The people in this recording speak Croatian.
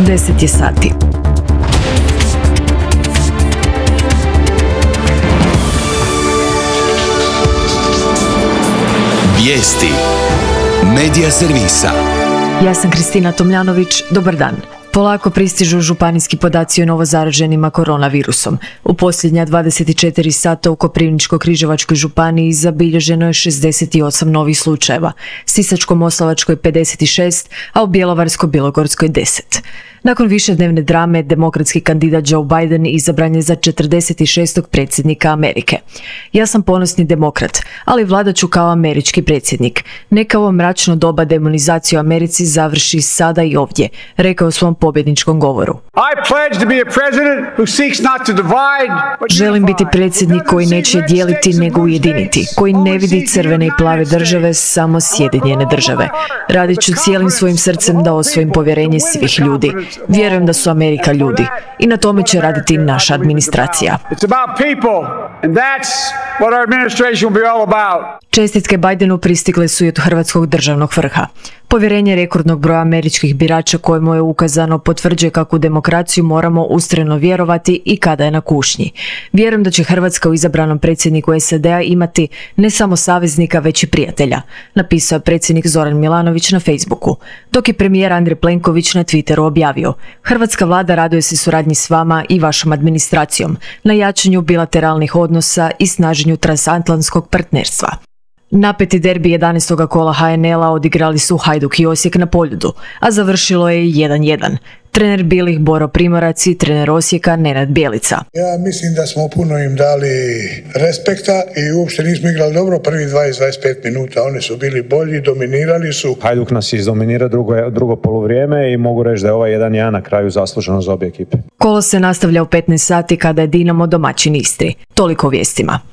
10 je sati. Vijesti Medija servisa. Ja sam Kristina Tomljanović, dobar dan. Polako pristižu županijski podaci o novozaraženima koronavirusom. U posljednja 24 sata u Koprivničko-križevačkoj županiji zabilježeno je 68 novih slučajeva, Sisačko-moslavačkoj 56, a u Bjelovarsko-bilogorskoj 10. Nakon višednevne drame, demokratski kandidat Joe Biden izabran je za 46. predsjednika Amerike. Ja sam ponosni demokrat, ali vladat ću kao američki predsjednik. Neka ovo mračno doba demonizacije u Americi završi sada i ovdje, rekao u svom pobjedničkom govoru. Želim biti predsjednik koji neće dijeliti nego ujediniti, koji ne vidi crvene i plave države, samo sjedinjene države. Radit ću cijelim svojim srcem da osvojim povjerenje svih ljudi. Vjerujem da su Amerika ljudi i na tome će raditi naša administracija. Čestitke Bidenu pristigle su i od hrvatskog državnog vrha. Povjerenje rekordnog broja američkih birača kojemu je ukazano potvrđuje kako u demokraciju moramo ustrajno vjerovati i kada je na kušnji. Vjerujem da će Hrvatska u izabranom predsjedniku SAD-a imati ne samo saveznika, već i prijatelja, napisao je predsjednik Zoran Milanović na Facebooku, dok je premijer Andrej Plenković na Twitteru objavio: Hrvatska vlada raduje se suradnji s vama i vašom administracijom na jačanju bilateralnih odnosa i snaženju transatlantskog partnerstva. Napeti derbi 11. kola HNL-a odigrali su Hajduk i Osijek na Poljudu, a završilo je 1-1. Trener Bilih Boro Primorac i trener Osijeka Nenad Bjelica. Ja mislim da smo puno im dali respekta i uopšte nismo igrali dobro prvi 20-25 minuta. Oni su bili bolji, dominirali su. Hajduk nas izdominira drugo poluvrijeme i mogu reći da je ovaj 1-1 na kraju zasluženo za obje ekipe. Kolo se nastavlja u 15 sati kada je Dinamo domaćin Istri. Toliko o vijestima.